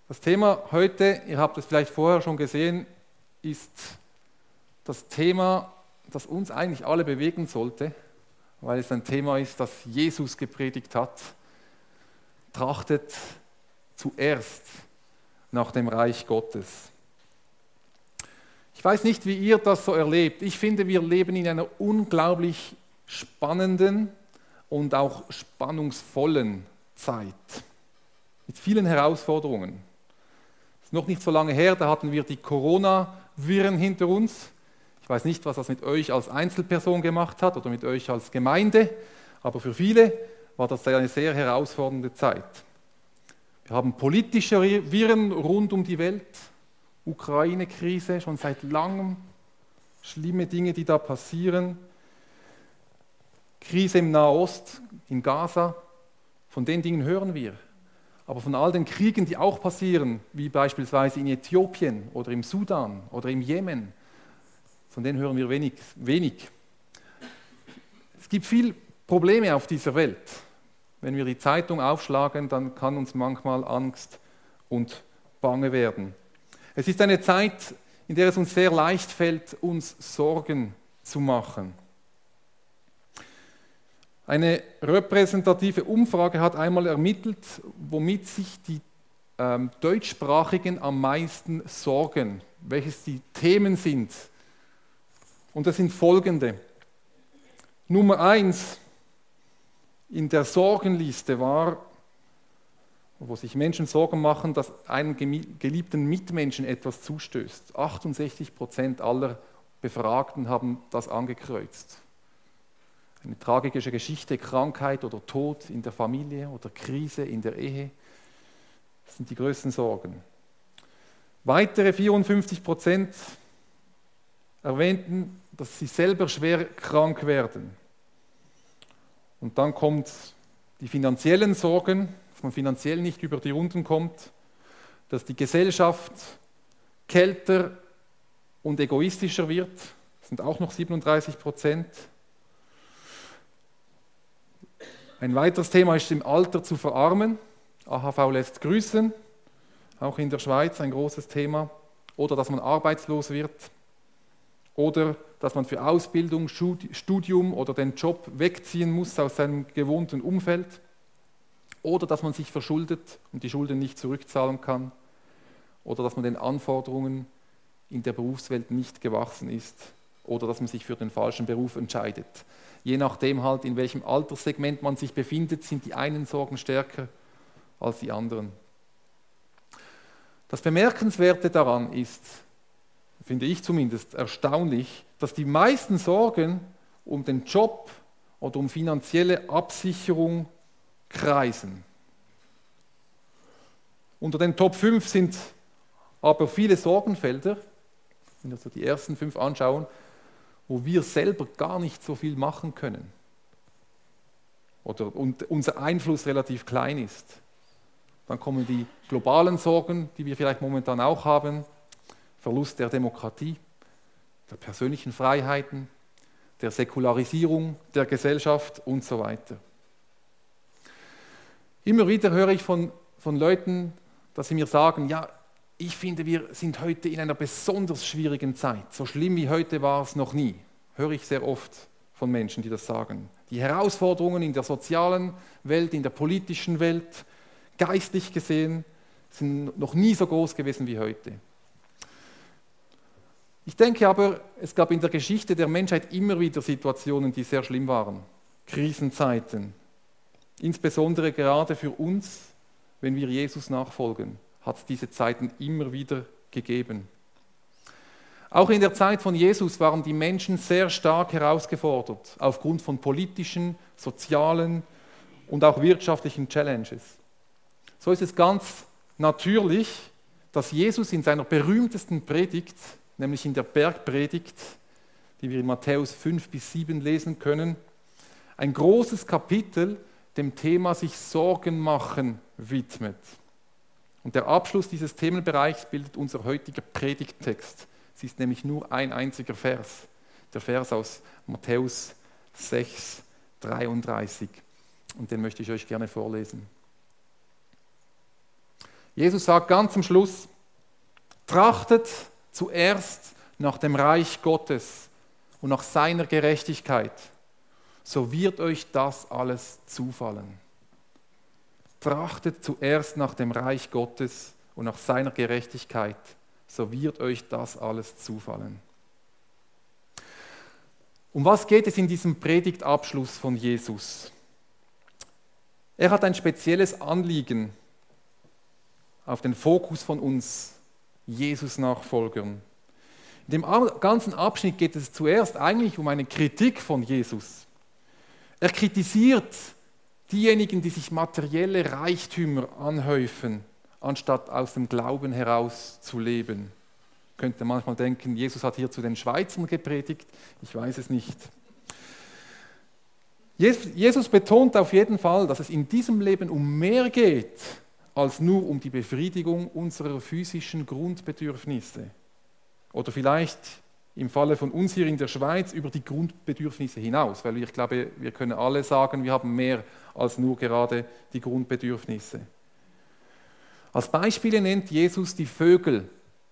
Das Thema heute, ihr habt es vielleicht vorher schon gesehen, ist das Thema, das uns eigentlich alle bewegen sollte, weil es ein Thema ist, das Jesus gepredigt hat. Trachtet zuerst nach dem Reich Gottes. Ich weiß nicht, wie ihr das so erlebt. Ich finde, wir leben in einer unglaublich spannenden und auch spannungsvollen Zeit mit vielen Herausforderungen. Es ist noch nicht so lange her, da hatten wir die Corona-Viren hinter uns. Ich weiß nicht, was das mit euch als Einzelperson gemacht hat oder mit euch als Gemeinde, aber für viele war das eine sehr herausfordernde Zeit. Wir haben politische Viren rund um die Welt, Ukraine-Krise, schon seit langem, schlimme Dinge, die da passieren, Krise im Nahost, in Gaza, von den Dingen hören wir. Aber von all den Kriegen, die auch passieren, wie beispielsweise in Äthiopien oder im Sudan oder im Jemen, von denen hören wir wenig. Es gibt viele Probleme auf dieser Welt. Wenn wir die Zeitung aufschlagen, dann kann uns manchmal Angst und Bange werden. Es ist eine Zeit, in der es uns sehr leicht fällt, uns Sorgen zu machen. Eine repräsentative Umfrage hat einmal ermittelt, womit sich die Deutschsprachigen am meisten sorgen, welches die Themen sind. Und das sind folgende. Nummer 1 in der Sorgenliste war, wo sich Menschen Sorgen machen, dass einem geliebten Mitmenschen etwas zustößt. 68% aller Befragten haben das angekreuzt. Eine tragische Geschichte, Krankheit oder Tod in der Familie oder Krise in der Ehe, das sind die größten Sorgen. Weitere 54% erwähnten, dass sie selber schwer krank werden. Und dann kommt die finanziellen Sorgen, dass man finanziell nicht über die Runden kommt, dass die Gesellschaft kälter und egoistischer wird, das sind auch noch 37%. Ein weiteres Thema ist, im Alter zu verarmen. AHV lässt grüßen, auch in der Schweiz ein großes Thema. Oder dass man arbeitslos wird. Oder dass man für Ausbildung, Studium oder den Job wegziehen muss aus seinem gewohnten Umfeld. Oder dass man sich verschuldet und die Schulden nicht zurückzahlen kann. Oder dass man den Anforderungen in der Berufswelt nicht gewachsen ist. Oder dass man sich für den falschen Beruf entscheidet. Je nachdem halt, in welchem Alterssegment man sich befindet, sind die einen Sorgen stärker als die anderen. Das Bemerkenswerte daran ist, finde ich zumindest erstaunlich, dass die meisten Sorgen um den Job oder um finanzielle Absicherung kreisen. Unter den Top 5 sind aber viele Sorgenfelder, wenn wir so die ersten 5 anschauen, wo wir selber gar nicht so viel machen können und unser Einfluss relativ klein ist. Dann kommen die globalen Sorgen, die wir vielleicht momentan auch haben, Verlust der Demokratie, der persönlichen Freiheiten, der Säkularisierung der Gesellschaft und so weiter. Immer wieder höre ich von Leuten, dass sie mir sagen, ja, ich finde, wir sind heute in einer besonders schwierigen Zeit. So schlimm wie heute war es noch nie. Höre ich sehr oft von Menschen, die das sagen. Die Herausforderungen in der sozialen Welt, in der politischen Welt, geistlich gesehen, sind noch nie so groß gewesen wie heute. Ich denke aber, es gab in der Geschichte der Menschheit immer wieder Situationen, die sehr schlimm waren. Krisenzeiten. Insbesondere gerade für uns, wenn wir Jesus nachfolgen, hat es diese Zeiten immer wieder gegeben. Auch in der Zeit von Jesus waren die Menschen sehr stark herausgefordert, aufgrund von politischen, sozialen und auch wirtschaftlichen Challenges. So ist es ganz natürlich, dass Jesus in seiner berühmtesten Predigt, nämlich in der Bergpredigt, die wir in Matthäus 5-7 lesen können, ein großes Kapitel dem Thema sich Sorgen machen widmet. Und der Abschluss dieses Themenbereichs bildet unser heutiger Predigttext. Es ist nämlich nur ein einziger Vers, der Vers aus Matthäus 6,33. Und den möchte ich euch gerne vorlesen. Jesus sagt ganz am Schluss, trachtet zuerst nach dem Reich Gottes und nach seiner Gerechtigkeit, so wird euch das alles zufallen. Trachtet zuerst nach dem Reich Gottes und nach seiner Gerechtigkeit, so wird euch das alles zufallen. Um was geht es in diesem Predigtabschluss von Jesus? Er hat ein spezielles Anliegen auf den Fokus von uns Jesus-Nachfolgern. In dem ganzen Abschnitt geht es zuerst eigentlich um eine Kritik von Jesus. Er kritisiert diejenigen, die sich materielle Reichtümer anhäufen, anstatt aus dem Glauben heraus zu leben. Könnte manchmal denken, Jesus hat hier zu den Schweizern gepredigt. Ich weiß es nicht. Jesus betont auf jeden Fall, dass es in diesem Leben um mehr geht, als nur um die Befriedigung unserer physischen Grundbedürfnisse. Oder vielleicht im Falle von uns hier in der Schweiz über die Grundbedürfnisse hinaus, weil ich glaube, wir können alle sagen, wir haben mehr als nur gerade die Grundbedürfnisse. Als Beispiele nennt Jesus die Vögel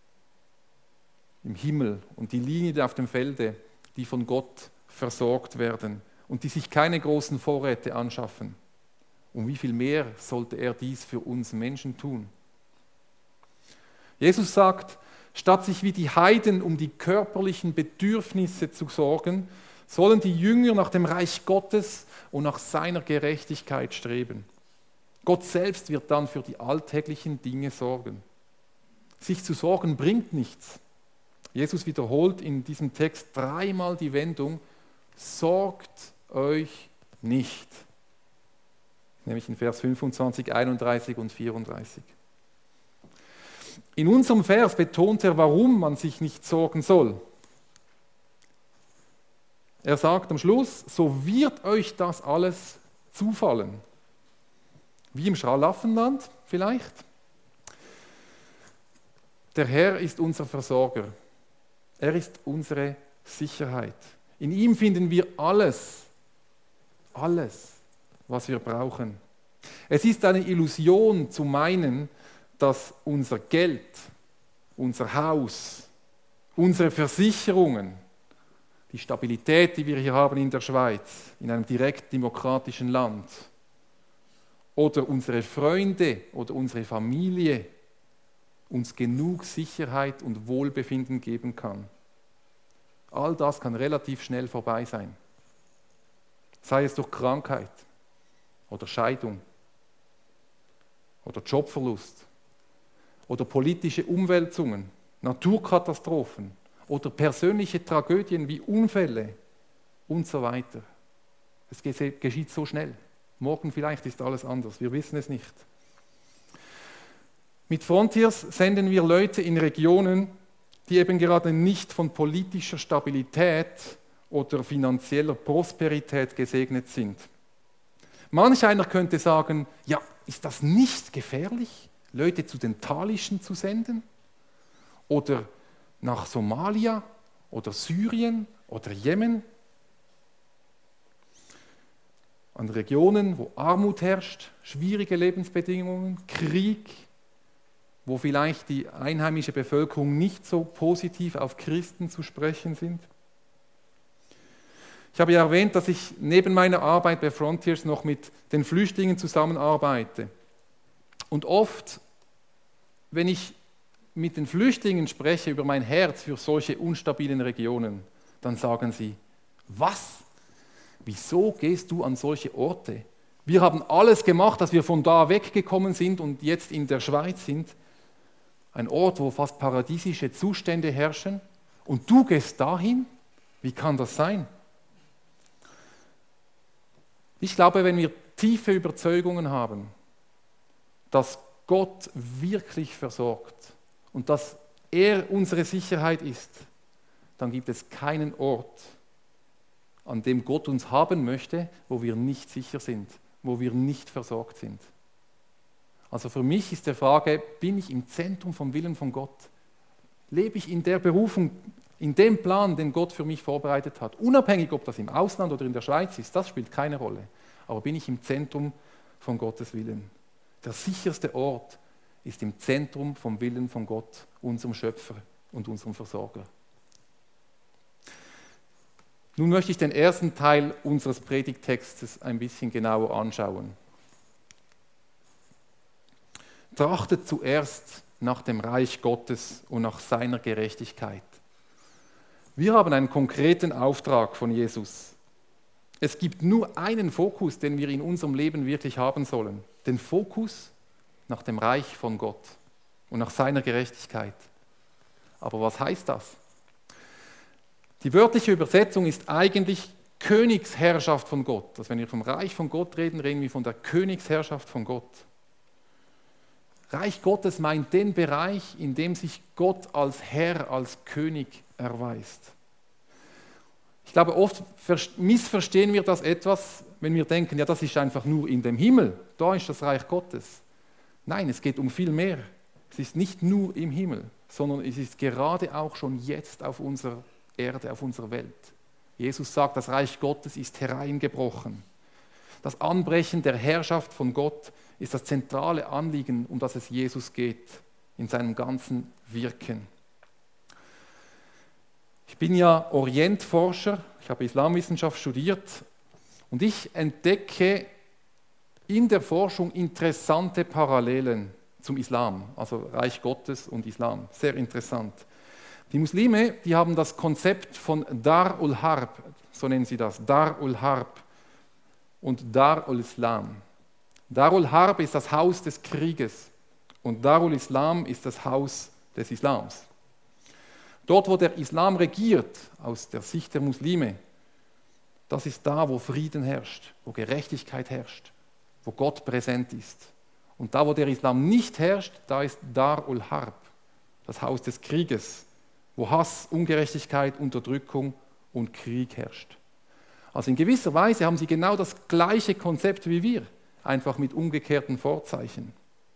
im Himmel und die Linien auf dem Felde, die von Gott versorgt werden und die sich keine großen Vorräte anschaffen. Und wie viel mehr sollte er dies für uns Menschen tun? Jesus sagt, statt sich wie die Heiden um die körperlichen Bedürfnisse zu sorgen, sollen die Jünger nach dem Reich Gottes und nach seiner Gerechtigkeit streben. Gott selbst wird dann für die alltäglichen Dinge sorgen. Sich zu sorgen bringt nichts. Jesus wiederholt in diesem Text dreimal die Wendung, sorgt euch nicht. Nämlich in Vers 25, 31 und 34. In unserem Vers betont er, warum man sich nicht sorgen soll. Er sagt am Schluss, so wird euch das alles zufallen. Wie im Schlaraffenland vielleicht. Der Herr ist unser Versorger. Er ist unsere Sicherheit. In ihm finden wir alles, was wir brauchen. Es ist eine Illusion zu meinen, dass unser Geld, unser Haus, unsere Versicherungen, die Stabilität, die wir hier haben in der Schweiz, in einem direkt demokratischen Land, oder unsere Freunde oder unsere Familie uns genug Sicherheit und Wohlbefinden geben kann. All das kann relativ schnell vorbei sein. Sei es durch Krankheit oder Scheidung oder Jobverlust oder politische Umwälzungen, Naturkatastrophen oder persönliche Tragödien wie Unfälle und so weiter. Es geschieht so schnell. Morgen vielleicht ist alles anders, wir wissen es nicht. Mit Frontiers senden wir Leute in Regionen, die eben gerade nicht von politischer Stabilität oder finanzieller Prosperität gesegnet sind. Manch einer könnte sagen, ja, ist das nicht gefährlich, Leute zu den Talischen zu senden? Oder nach Somalia oder Syrien oder Jemen? An Regionen, wo Armut herrscht, schwierige Lebensbedingungen, Krieg, wo vielleicht die einheimische Bevölkerung nicht so positiv auf Christen zu sprechen sind. Ich habe ja erwähnt, dass ich neben meiner Arbeit bei Frontiers noch mit den Flüchtlingen zusammenarbeite. Und oft, wenn ich mit den Flüchtlingen spreche über mein Herz für solche unstabilen Regionen, dann sagen sie, was? Wieso gehst du an solche Orte? Wir haben alles gemacht, dass wir von da weggekommen sind und jetzt in der Schweiz sind. Ein Ort, wo fast paradiesische Zustände herrschen. Und du gehst dahin? Wie kann das sein? Ich glaube, wenn wir tiefe Überzeugungen haben, dass Gott wirklich versorgt und dass er unsere Sicherheit ist, dann gibt es keinen Ort, an dem Gott uns haben möchte, wo wir nicht sicher sind, wo wir nicht versorgt sind. Also für mich ist die Frage, bin ich im Zentrum vom Willen von Gott? Lebe ich in der Berufung, in dem Plan, den Gott für mich vorbereitet hat? Unabhängig, ob das im Ausland oder in der Schweiz ist, das spielt keine Rolle. Aber bin ich im Zentrum von Gottes Willen? Der sicherste Ort ist im Zentrum vom Willen von Gott, unserem Schöpfer und unserem Versorger. Nun möchte ich den ersten Teil unseres Predigttextes ein bisschen genauer anschauen. Trachtet zuerst nach dem Reich Gottes und nach seiner Gerechtigkeit. Wir haben einen konkreten Auftrag von Jesus. Es gibt nur einen Fokus, den wir in unserem Leben wirklich haben sollen. Den Fokus nach dem Reich von Gott und nach seiner Gerechtigkeit. Aber was heißt das? Die wörtliche Übersetzung ist eigentlich Königsherrschaft von Gott. Also wenn wir vom Reich von Gott reden, reden wir von der Königsherrschaft von Gott. Reich Gottes meint den Bereich, in dem sich Gott als Herr, als König erweist. Ich glaube, oft missverstehen wir das etwas, wenn wir denken, ja, das ist einfach nur in dem Himmel, da ist das Reich Gottes. Nein, es geht um viel mehr. Es ist nicht nur im Himmel, sondern es ist gerade auch schon jetzt auf unserer Erde, auf unserer Welt. Jesus sagt, das Reich Gottes ist hereingebrochen. Das Anbrechen der Herrschaft von Gott ist das zentrale Anliegen, um das es Jesus geht, in seinem ganzen Wirken. Ich bin ja Orientforscher, ich habe Islamwissenschaft studiert und ich entdecke in der Forschung interessante Parallelen zum Islam, also Reich Gottes und Islam. Sehr interessant. Die Muslime, die haben das Konzept von Dar ul-Harb, so nennen sie das, Dar ul-Harb und Dar ul-Islam. Dar ul-Harb ist das Haus des Krieges und Dar ul-Islam ist das Haus des Islams. Dort, wo der Islam regiert, aus der Sicht der Muslime, das ist da, wo Frieden herrscht, wo Gerechtigkeit herrscht, wo Gott präsent ist. Und da, wo der Islam nicht herrscht, da ist Dar ul-Harb, das Haus des Krieges, wo Hass, Ungerechtigkeit, Unterdrückung und Krieg herrscht. Also in gewisser Weise haben sie genau das gleiche Konzept wie wir, einfach mit umgekehrten Vorzeichen.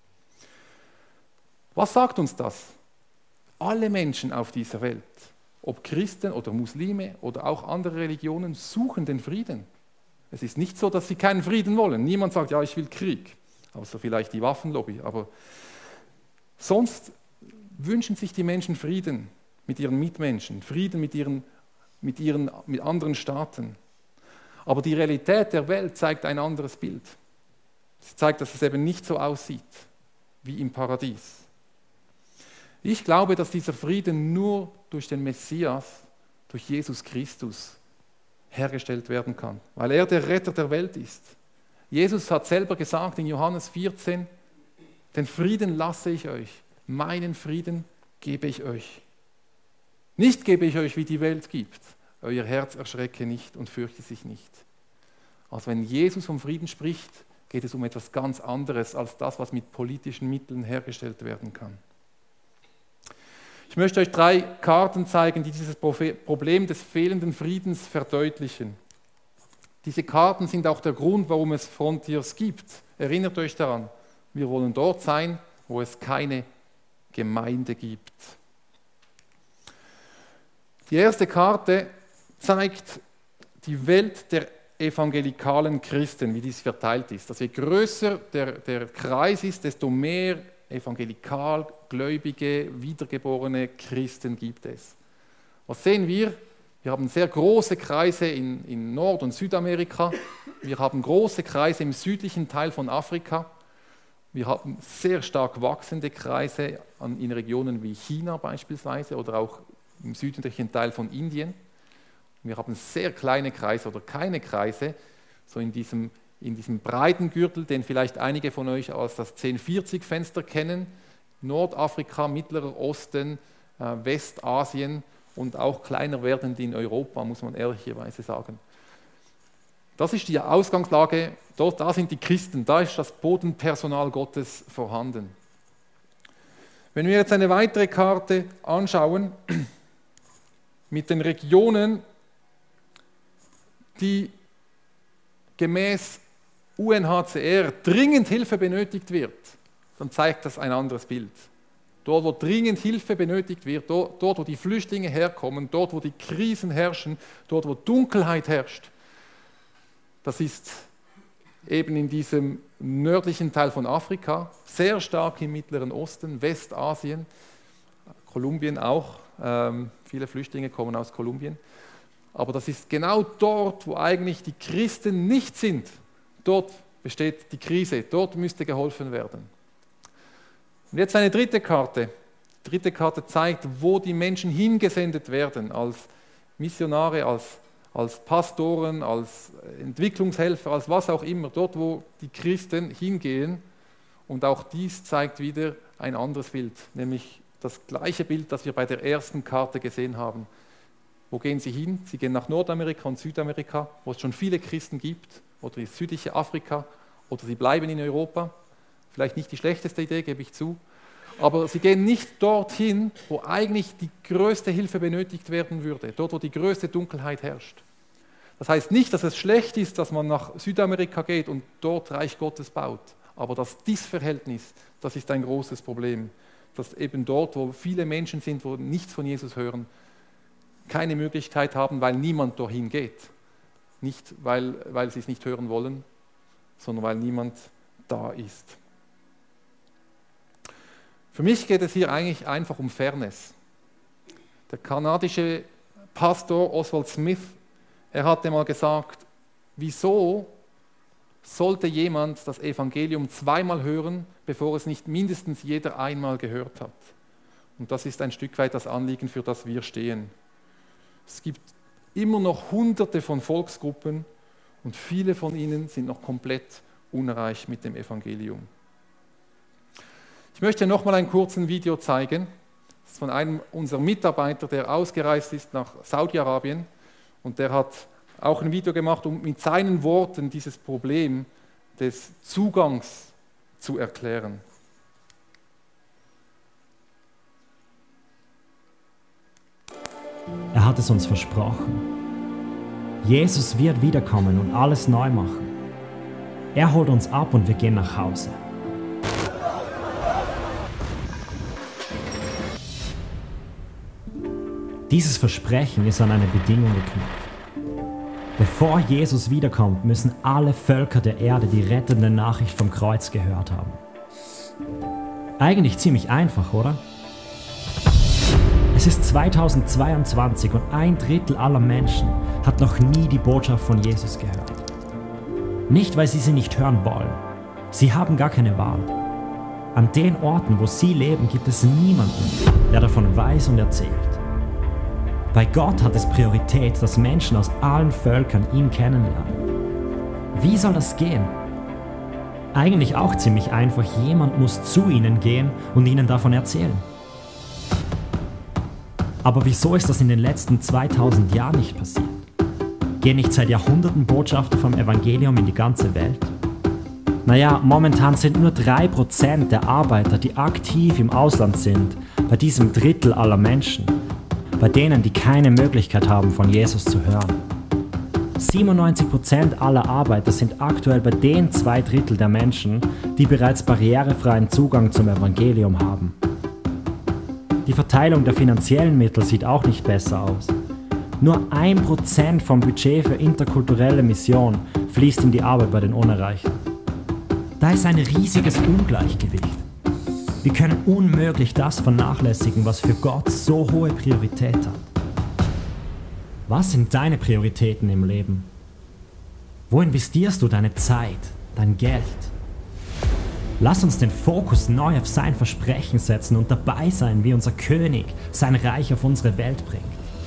Was sagt uns das? Alle Menschen auf dieser Welt, ob Christen oder Muslime oder auch andere Religionen, suchen den Frieden. Es ist nicht so, dass sie keinen Frieden wollen. Niemand sagt, ja, ich will Krieg, außer vielleicht die Waffenlobby. Aber sonst wünschen sich die Menschen Frieden mit ihren Mitmenschen, Frieden mit anderen Staaten. Aber die Realität der Welt zeigt ein anderes Bild. Sie zeigt, dass es eben nicht so aussieht wie im Paradies. Ich glaube, dass dieser Frieden nur durch den Messias, durch Jesus Christus, hergestellt werden kann, weil er der Retter der Welt ist. Jesus hat selber gesagt in Johannes 14, den Frieden lasse ich euch, meinen Frieden gebe ich euch. Nicht gebe ich euch, wie die Welt gibt. Euer Herz erschrecke nicht und fürchte sich nicht. Also wenn Jesus vom Frieden spricht, geht es um etwas ganz anderes als das, was mit politischen Mitteln hergestellt werden kann. Ich möchte euch 3 Karten zeigen, die dieses Problem des fehlenden Friedens verdeutlichen. Diese Karten sind auch der Grund, warum es Frontiers gibt. Erinnert euch daran, wir wollen dort sein, wo es keine Gemeinde gibt. Die erste Karte zeigt die Welt der evangelikalen Christen, wie dies verteilt ist. Also je größer der Kreis ist, desto mehr evangelikal, gläubige, wiedergeborene Christen gibt es. Was sehen wir? Wir haben sehr große Kreise in Nord- und Südamerika. Wir haben große Kreise im südlichen Teil von Afrika. Wir haben sehr stark wachsende Kreise in Regionen wie China beispielsweise oder auch im südlichen Teil von Indien. Wir haben sehr kleine Kreise oder keine Kreise, so in diesem breiten Gürtel, den vielleicht einige von euch als das 1040-Fenster kennen, Nordafrika, Mittlerer Osten, Westasien und auch kleiner werdend in Europa, muss man ehrlicherweise sagen. Das ist die Ausgangslage, da sind die Christen, da ist das Bodenpersonal Gottes vorhanden. Wenn wir jetzt eine weitere Karte anschauen, mit den Regionen, die gemäß UNHCR dringend Hilfe benötigt wird, dann zeigt das ein anderes Bild. Dort, wo dringend Hilfe benötigt wird, dort, wo die Flüchtlinge herkommen, dort, wo die Krisen herrschen, dort, wo Dunkelheit herrscht, das ist eben in diesem nördlichen Teil von Afrika, sehr stark im Mittleren Osten, Westasien, Kolumbien auch. Viele Flüchtlinge kommen aus Kolumbien. Aber das ist genau dort, wo eigentlich die Christen nicht sind. Dort besteht die Krise, dort müsste geholfen werden. Und jetzt eine dritte Karte. Die dritte Karte zeigt, wo die Menschen hingesendet werden, als Missionare, als Pastoren, als Entwicklungshelfer, als was auch immer, dort wo die Christen hingehen. Und auch dies zeigt wieder ein anderes Bild, nämlich das gleiche Bild, das wir bei der ersten Karte gesehen haben. Wo gehen sie hin? Sie gehen nach Nordamerika und Südamerika, wo es schon viele Christen gibt, oder ins südliche Afrika, oder sie bleiben in Europa. Vielleicht nicht die schlechteste Idee, gebe ich zu. Aber sie gehen nicht dorthin, wo eigentlich die größte Hilfe benötigt werden würde, dort, wo die größte Dunkelheit herrscht. Das heißt nicht, dass es schlecht ist, dass man nach Südamerika geht und dort Reich Gottes baut. Aber das Verhältnis, das ist ein großes Problem. Dass eben dort, wo viele Menschen sind, wo nichts von Jesus hören, keine Möglichkeit haben, weil niemand dorthin geht. Nicht, weil sie es nicht hören wollen, sondern weil niemand da ist. Für mich geht es hier eigentlich einfach um Fairness. Der kanadische Pastor Oswald Smith, er hatte mal gesagt, wieso sollte jemand das Evangelium zweimal hören, bevor es nicht mindestens jeder einmal gehört hat? Und das ist ein Stück weit das Anliegen, für das wir stehen. Es gibt immer noch Hunderte von Volksgruppen und viele von ihnen sind noch komplett unerreicht mit dem Evangelium. Ich möchte noch mal ein kurzes Video zeigen. Das ist von einem unserer Mitarbeiter, der ausgereist ist nach Saudi-Arabien. Und der hat auch ein Video gemacht, um mit seinen Worten dieses Problem des Zugangs zu erklären. Er hat es uns versprochen. Jesus wird wiederkommen und alles neu machen. Er holt uns ab und wir gehen nach Hause. Dieses Versprechen ist an eine Bedingung geknüpft. Bevor Jesus wiederkommt, müssen alle Völker der Erde die rettende Nachricht vom Kreuz gehört haben. Eigentlich ziemlich einfach, oder? Es ist 2022 und 1/3 aller Menschen hat noch nie die Botschaft von Jesus gehört. Nicht, weil sie nicht hören wollen. Sie haben gar keine Wahl. An den Orten, wo sie leben, gibt es niemanden, der davon weiß und erzählt. Bei Gott hat es Priorität, dass Menschen aus allen Völkern ihn kennenlernen. Wie soll das gehen? Eigentlich auch ziemlich einfach. Jemand muss zu ihnen gehen und ihnen davon erzählen. Aber wieso ist das in den letzten 2000 Jahren nicht passiert? Gehen nicht seit Jahrhunderten Botschafter vom Evangelium in die ganze Welt? Naja, momentan sind nur 3% der Arbeiter, die aktiv im Ausland sind, bei diesem Drittel aller Menschen, bei denen, die keine Möglichkeit haben, von Jesus zu hören. 97% aller Arbeiter sind aktuell bei den 2/3 der Menschen, die bereits barrierefreien Zugang zum Evangelium haben. Die Verteilung der finanziellen Mittel sieht auch nicht besser aus. Nur 1% vom Budget für interkulturelle Mission fließt in die Arbeit bei den Unerreichten. Da ist ein riesiges Ungleichgewicht. Wir können unmöglich das vernachlässigen, was für Gott so hohe Priorität hat. Was sind deine Prioritäten im Leben? Wo investierst du deine Zeit, dein Geld? Lass uns den Fokus neu auf sein Versprechen setzen und dabei sein, wie unser König sein Reich auf unsere Welt bringt.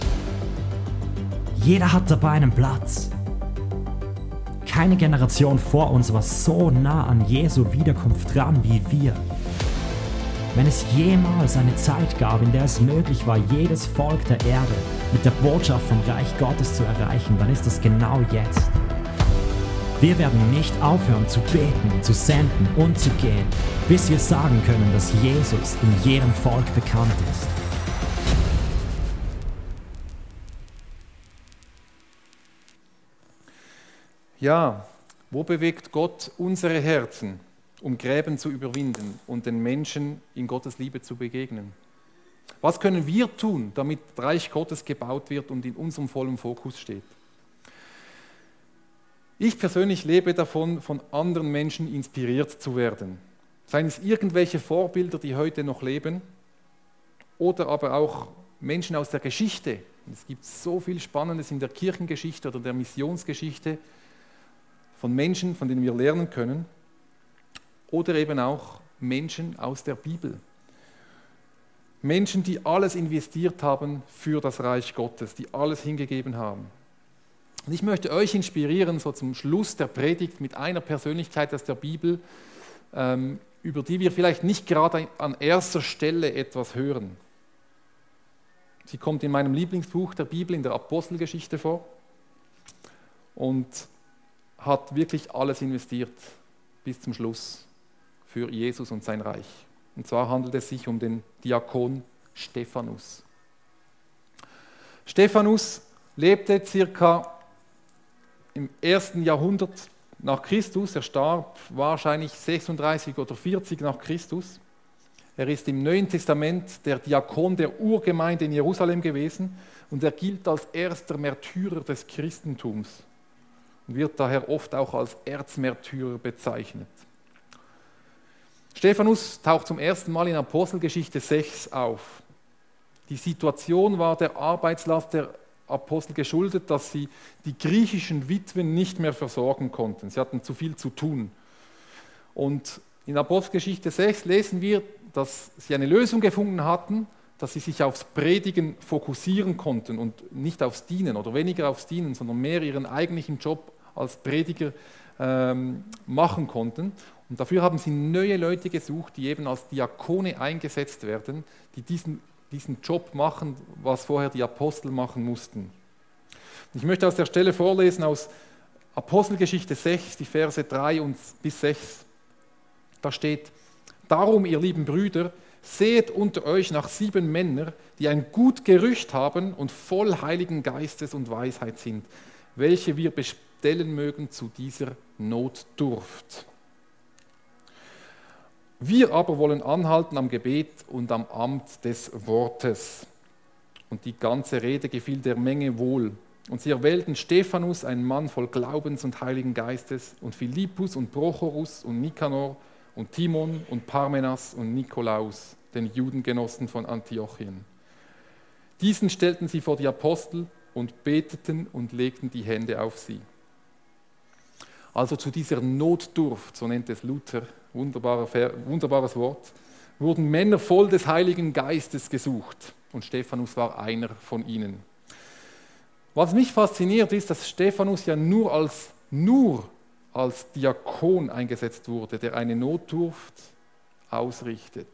Jeder hat dabei einen Platz. Keine Generation vor uns war so nah an Jesu Wiederkunft dran wie wir. Wenn es jemals eine Zeit gab, in der es möglich war, jedes Volk der Erde mit der Botschaft vom Reich Gottes zu erreichen, dann ist das genau jetzt. Wir werden nicht aufhören zu beten, zu senden und zu gehen, bis wir sagen können, dass Jesus in jedem Volk bekannt ist. Ja, wo bewegt Gott unsere Herzen, um Gräben zu überwinden und den Menschen in Gottes Liebe zu begegnen? Was können wir tun, damit das Reich Gottes gebaut wird und in unserem vollen Fokus steht? Ich persönlich lebe davon, von anderen Menschen inspiriert zu werden. Seien es irgendwelche Vorbilder, die heute noch leben, oder aber auch Menschen aus der Geschichte. Es gibt so viel Spannendes in der Kirchengeschichte oder der Missionsgeschichte von Menschen, von denen wir lernen können, oder eben auch Menschen aus der Bibel. Menschen, die alles investiert haben für das Reich Gottes, die alles hingegeben haben. Und ich möchte euch inspirieren, so zum Schluss der Predigt, mit einer Persönlichkeit aus der Bibel, über die wir vielleicht nicht gerade an erster Stelle etwas hören. Sie kommt in meinem Lieblingsbuch der Bibel, in der Apostelgeschichte vor, und hat wirklich alles investiert bis zum Schluss für Jesus und sein Reich. Und zwar handelt es sich um den Diakon Stephanus. Stephanus lebte circa im 1. Jahrhundert nach Christus. Er starb wahrscheinlich 36 oder 40 nach Christus. Er ist im Neuen Testament der Diakon der Urgemeinde in Jerusalem gewesen und er gilt als erster Märtyrer des Christentums und wird daher oft auch als Erzmärtyrer bezeichnet. Stephanus taucht zum ersten Mal in Apostelgeschichte 6 auf. Die Situation war der Arbeitslast der Apostel geschuldet, dass sie die griechischen Witwen nicht mehr versorgen konnten. Sie hatten zu viel zu tun. Und in Apostelgeschichte 6 lesen wir, dass sie eine Lösung gefunden hatten, dass sie sich aufs Predigen fokussieren konnten und nicht aufs Dienen oder weniger aufs Dienen, sondern mehr ihren eigentlichen Job als Prediger machen konnten. Und dafür haben sie neue Leute gesucht, die eben als Diakone eingesetzt werden, die diesen Job machen, was vorher die Apostel machen mussten. Ich möchte aus der Stelle vorlesen aus Apostelgeschichte 6, die Verse 3 bis 6. Da steht: Darum, ihr lieben Brüder, sehet unter euch nach 7 Männer, die ein gut Gerücht haben und voll Heiligen Geistes und Weisheit sind, welche wir bestellen mögen zu dieser Notdurft. Wir aber wollen anhalten am Gebet und am Amt des Wortes. Und die ganze Rede gefiel der Menge wohl. Und sie erwählten Stephanus, einen Mann voll Glaubens und Heiligen Geistes, und Philippus und Prochorus und Nikanor und Timon und Parmenas und Nikolaus, den Judengenossen von Antiochien. Diesen stellten sie vor die Apostel und beteten und legten die Hände auf sie. Also zu dieser Notdurft, so nennt es Luther, wunderbares Wort, wurden Männer voll des Heiligen Geistes gesucht. Und Stephanus war einer von ihnen. Was mich fasziniert ist, dass Stephanus ja nur als Diakon eingesetzt wurde, der eine Notdurft ausrichtet.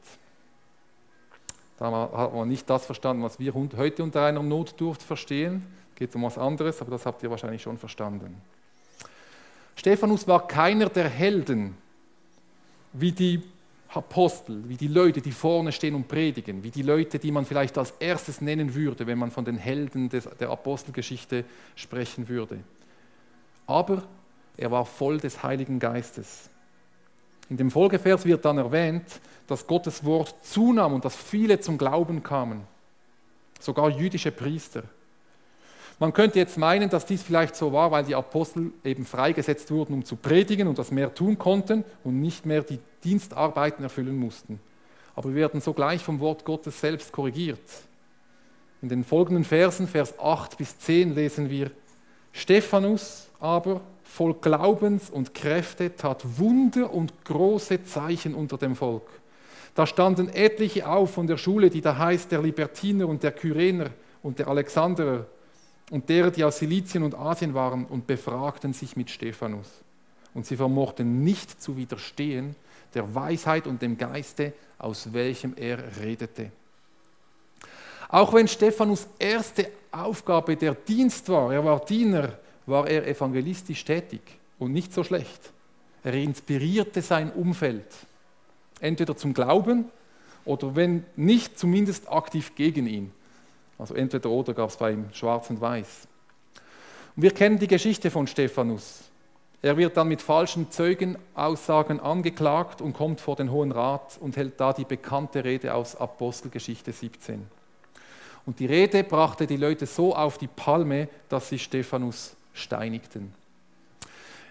Da hat man nicht das verstanden, was wir heute unter einer Notdurft verstehen. Es geht um was anderes, aber das habt ihr wahrscheinlich schon verstanden. Stephanus war keiner der Helden, wie die Apostel, wie die Leute, die vorne stehen und predigen, wie die Leute, die man vielleicht als erstes nennen würde, wenn man von den Helden der Apostelgeschichte sprechen würde. Aber er war voll des Heiligen Geistes. In dem Folgevers wird dann erwähnt, dass Gottes Wort zunahm und dass viele zum Glauben kamen, sogar jüdische Priester. Man könnte jetzt meinen, dass dies vielleicht so war, weil die Apostel eben freigesetzt wurden, um zu predigen und das mehr tun konnten und nicht mehr die Dienstarbeiten erfüllen mussten. Aber wir werden sogleich vom Wort Gottes selbst korrigiert. In den folgenden Versen, Vers 8 bis 10, lesen wir: Stephanus aber, voll Glaubens und Kräfte, tat Wunder und große Zeichen unter dem Volk. Da standen etliche auf von der Schule, die da heißt der Libertiner und der Kyrener und der Alexanderer, und derer, die aus Silizien und Asien waren, und befragten sich mit Stephanus. Und sie vermochten nicht zu widerstehen der Weisheit und dem Geiste, aus welchem er redete. Auch wenn Stephanus' erste Aufgabe der Dienst war, er war Diener, war er evangelistisch tätig und nicht so schlecht. Er inspirierte sein Umfeld, entweder zum Glauben oder wenn nicht, zumindest aktiv gegen ihn. Also entweder oder gab es bei ihm schwarz und weiß. Und wir kennen die Geschichte von Stephanus. Er wird dann mit falschen Zeugenaussagen angeklagt und kommt vor den Hohen Rat und hält da die bekannte Rede aus Apostelgeschichte 17. Und die Rede brachte die Leute so auf die Palme, dass sie Stephanus steinigten.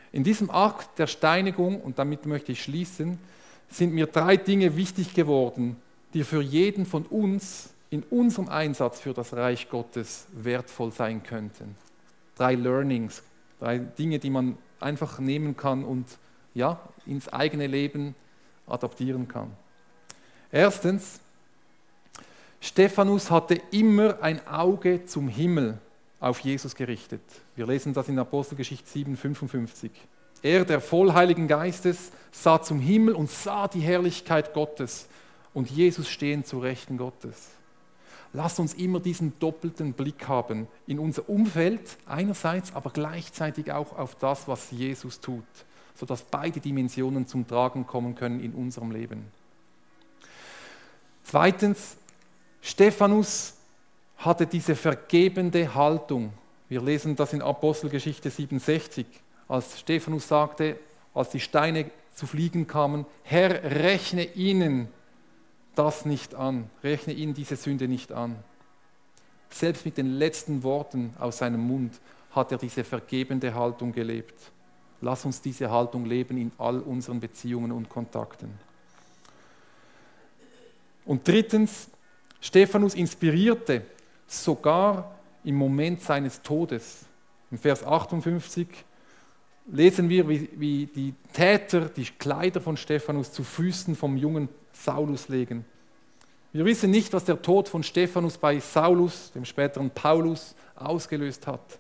In diesem Akt der Steinigung, und damit möchte ich schließen, sind mir 3 Dinge wichtig geworden, die für jeden von uns in unserem Einsatz für das Reich Gottes wertvoll sein könnten. 3 Learnings, 3 Dinge, die man einfach nehmen kann und ja, ins eigene Leben adaptieren kann. Erstens, Stephanus hatte immer ein Auge zum Himmel auf Jesus gerichtet. Wir lesen das in Apostelgeschichte 7,55. Er, der voll Heiligen Geistes, sah zum Himmel und sah die Herrlichkeit Gottes und Jesus stehen zu Rechten Gottes. Lasst uns immer diesen doppelten Blick haben in unser Umfeld einerseits, aber gleichzeitig auch auf das, was Jesus tut, sodass beide Dimensionen zum Tragen kommen können in unserem Leben. Zweitens, Stephanus hatte diese vergebende Haltung. Wir lesen das in Apostelgeschichte 67, als Stephanus sagte, als die Steine zu fliegen kamen, Herr, rechne ihnen das nicht an, rechne ihnen diese Sünde nicht an. Selbst mit den letzten Worten aus seinem Mund hat er diese vergebende Haltung gelebt. Lass uns diese Haltung leben in all unseren Beziehungen und Kontakten. Und drittens, Stephanus inspirierte sogar im Moment seines Todes. Im Vers 58 lesen wir, wie die Täter die Kleider von Stephanus zu Füßen vom jungen Saulus legen. Wir wissen nicht, was der Tod von Stephanus bei Saulus, dem späteren Paulus, ausgelöst hat.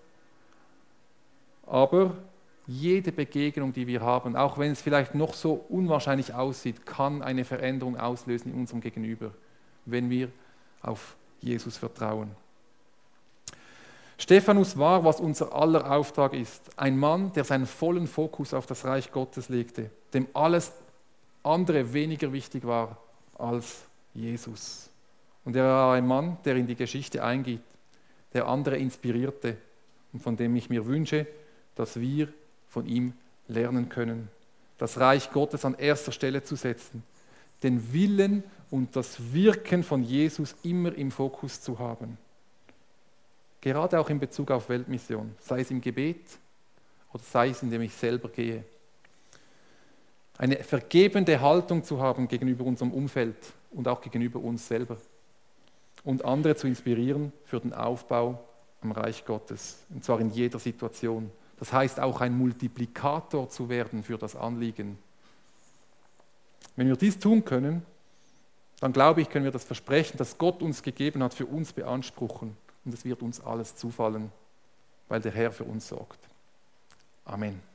Aber jede Begegnung, die wir haben, auch wenn es vielleicht noch so unwahrscheinlich aussieht, kann eine Veränderung auslösen in unserem Gegenüber, wenn wir auf Jesus vertrauen. Stephanus war, was unser aller Auftrag ist, ein Mann, der seinen vollen Fokus auf das Reich Gottes legte, dem alles andere weniger wichtig war als Jesus. Und er war ein Mann, der in die Geschichte eingeht, der andere inspirierte und von dem ich mir wünsche, dass wir von ihm lernen können, das Reich Gottes an erster Stelle zu setzen, den Willen und das Wirken von Jesus immer im Fokus zu haben. Gerade auch in Bezug auf Weltmission, sei es im Gebet oder sei es, indem ich selber gehe. Eine vergebende Haltung zu haben gegenüber unserem Umfeld und auch gegenüber uns selber. Und andere zu inspirieren für den Aufbau am Reich Gottes. Und zwar in jeder Situation. Das heißt auch ein Multiplikator zu werden für das Anliegen. Wenn wir dies tun können, dann glaube ich, können wir das Versprechen, das Gott uns gegeben hat, für uns beanspruchen. Und es wird uns alles zufallen, weil der Herr für uns sorgt. Amen.